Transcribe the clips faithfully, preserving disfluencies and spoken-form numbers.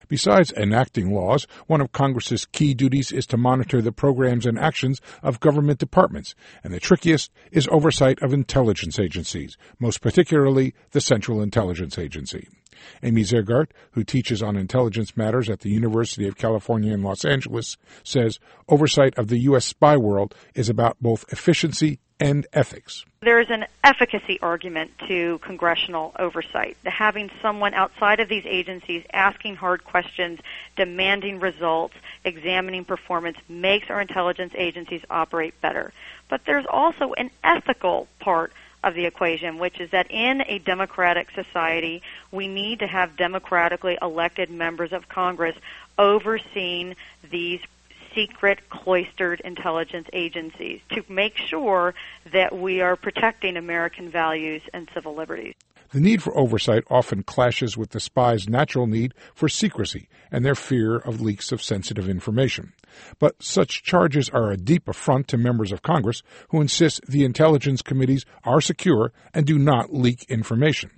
Besides enacting laws, one of Congress's key duties is to monitor the programs and actions of government departments, and the trickiest is oversight of intelligence agencies, most particularly the Central Intelligence Agency. Amy Zergart, who teaches on intelligence matters at the University of California in Los Angeles, says oversight of the U S spy world is about both efficiency and ethics. There is an efficacy argument to congressional oversight. Having someone outside of these agencies asking hard questions, demanding results, examining performance makes our intelligence agencies operate better. But there's also an ethical part of the equation, which is that in a democratic society, we need to have democratically elected members of Congress overseeing these secret, cloistered intelligence agencies to make sure that we are protecting American values and civil liberties. The need for oversight often clashes with the spies' natural need for secrecy and their fear of leaks of sensitive information. But such charges are a deep affront to members of Congress who insist the intelligence committees are secure and do not leak information.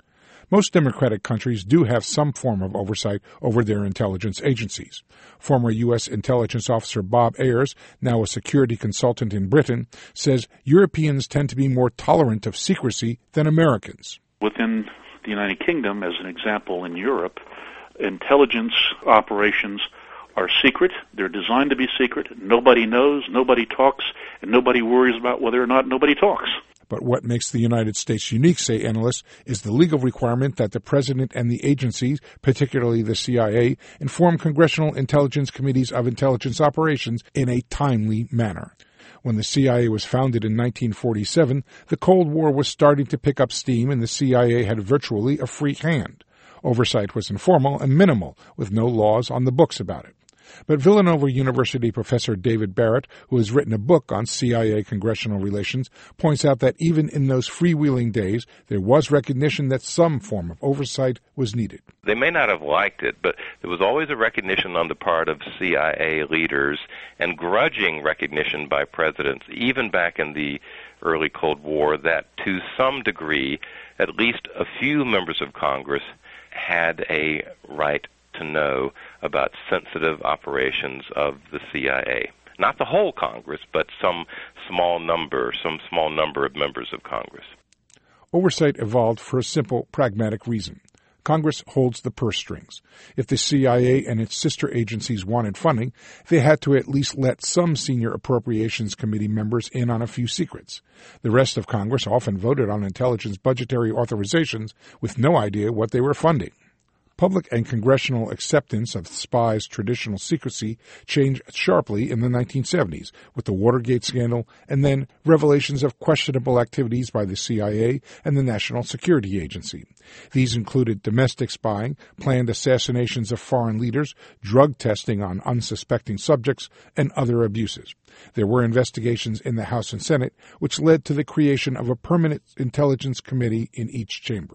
Most democratic countries do have some form of oversight over their intelligence agencies. Former U S intelligence officer Bob Ayers, now a security consultant in Britain, says Europeans tend to be more tolerant of secrecy than Americans. Within the United Kingdom, as an example, in Europe, intelligence operations are secret. They're designed to be secret. Nobody knows, nobody talks, and nobody worries about whether or not nobody talks. But what makes the United States unique, say analysts, is the legal requirement that the President and the agencies, particularly the C I A, inform congressional intelligence committees of intelligence operations in a timely manner. When the C I A was founded in nineteen forty-seven, the Cold War was starting to pick up steam and the C I A had virtually a free hand. Oversight was informal and minimal, with no laws on the books about it. But Villanova University professor David Barrett, who has written a book on C I A congressional relations, points out that even in those freewheeling days, there was recognition that some form of oversight was needed. They may not have liked it, but there was always a recognition on the part of C I A leaders and grudging recognition by presidents, even back in the early Cold War, that to some degree, at least a few members of Congress had a right to know about sensitive operations of the C I A. Not the whole Congress, but some small number, some small number of members of Congress. Oversight evolved for a simple, pragmatic reason. Congress holds the purse strings. If the C I A and its sister agencies wanted funding, they had to at least let some senior Appropriations Committee members in on a few secrets. The rest of Congress often voted on intelligence budgetary authorizations with no idea what they were funding. Public and congressional acceptance of the spies' traditional secrecy changed sharply in the nineteen seventies with the Watergate scandal and then revelations of questionable activities by the C I A and the National Security Agency. These included domestic spying, planned assassinations of foreign leaders, drug testing on unsuspecting subjects, and other abuses. There were investigations in the House and Senate, which led to the creation of a permanent intelligence committee in each chamber.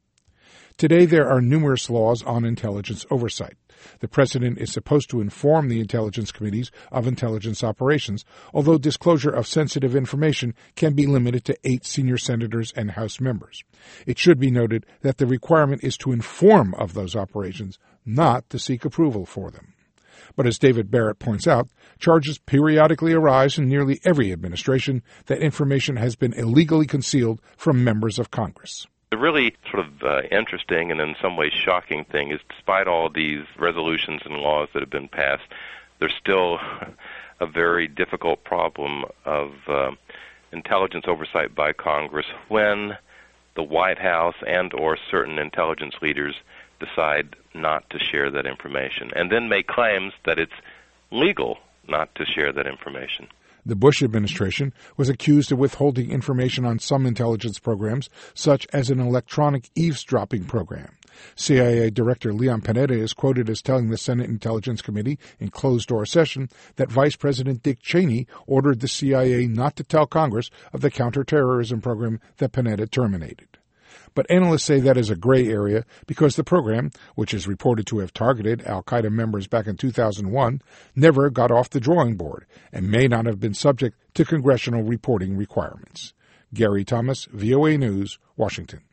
Today, there are numerous laws on intelligence oversight. The President is supposed to inform the intelligence committees of intelligence operations, although disclosure of sensitive information can be limited to eight senior senators and House members. It should be noted that the requirement is to inform of those operations, not to seek approval for them. But as David Barrett points out, charges periodically arise in nearly every administration that information has been illegally concealed from members of Congress. The really sort of uh, interesting and in some ways shocking thing is despite all these resolutions and laws that have been passed, there's still a very difficult problem of uh, intelligence oversight by Congress when the White House and or certain intelligence leaders decide not to share that information and then make claims that it's legal not to share that information. The Bush administration was accused of withholding information on some intelligence programs, such as an electronic eavesdropping program. C I A Director Leon Panetta is quoted as telling the Senate Intelligence Committee in closed-door session that Vice President Dick Cheney ordered the C I A not to tell Congress of the counterterrorism program that Panetta terminated. But analysts say that is a gray area because the program, which is reported to have targeted al-Qaeda members back in two thousand one, never got off the drawing board and may not have been subject to congressional reporting requirements. Gary Thomas, V O A News, Washington.